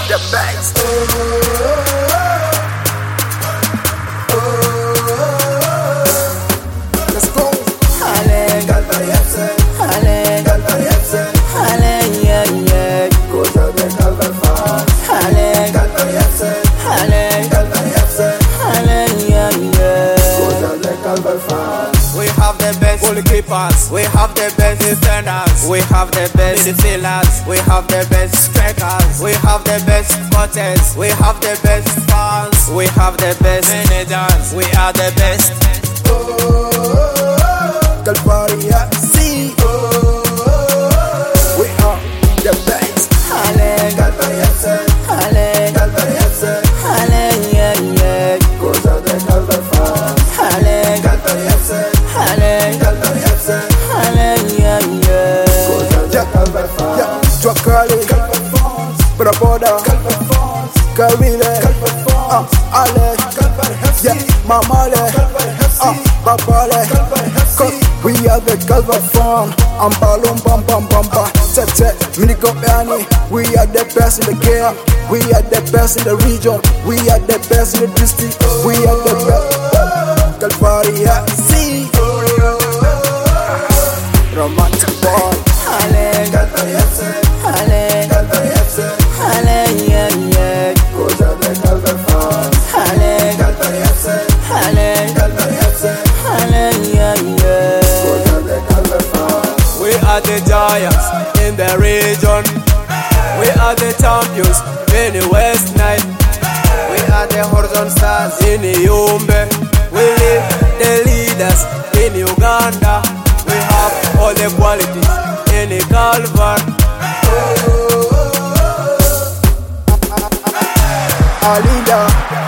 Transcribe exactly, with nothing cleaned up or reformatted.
the best. Let's go. Hale, Calvary F C, hale, Calvary F C. hale, yeah, yeah. Cosa de Calvary fans. Hale, Calvary F C, hale, Calvary F C. hale, yeah, yeah. Cosa de Calvary fans. We have the best goalkeepers, we have the best defenders, we have the best midfielders, we have the best strikers, we have the best coaches, we have the best fans, we have the best managers, we are the best. Calvary F C. We are the best. Hale, Calvary F C, hale, Calvary F C. hale, yeah, yeah. Cosa de Calvary fans. Hale, Calvary F C, hale, Calvary F C. hale, yeah, yeah. Cosa de Calvary fans. Yeah, Drakali, Calvary fans. Braboda, Calvary fans. Karile, Calvary fans. uh, Ale, Calvary F C. yeah, Mamale, Calvary F C. uh, Babale, Calvary F C. cause we are the Calvary fan. I'm Balloon Bam Bam Bamba, Tete, Minigo Yani. We are the best in the game. We are the best in the region. We are the best in the district. We are the best. Calvary F C. Romantic boy. Hale, Calvary F C. hale, Calvary F C. hale, yeah, yeah. Cosa de Calvary fans. Hale, Calvary F C. hale, Calvary F C. hale, yeah, yeah. Cosa de Calvary fans. We are the giants in the region, we are the champions in the West Nile, we are the horizon stars in Yumbe, we lead the leaders in Uganda, we have all the qualities in the Calvary. Alinda,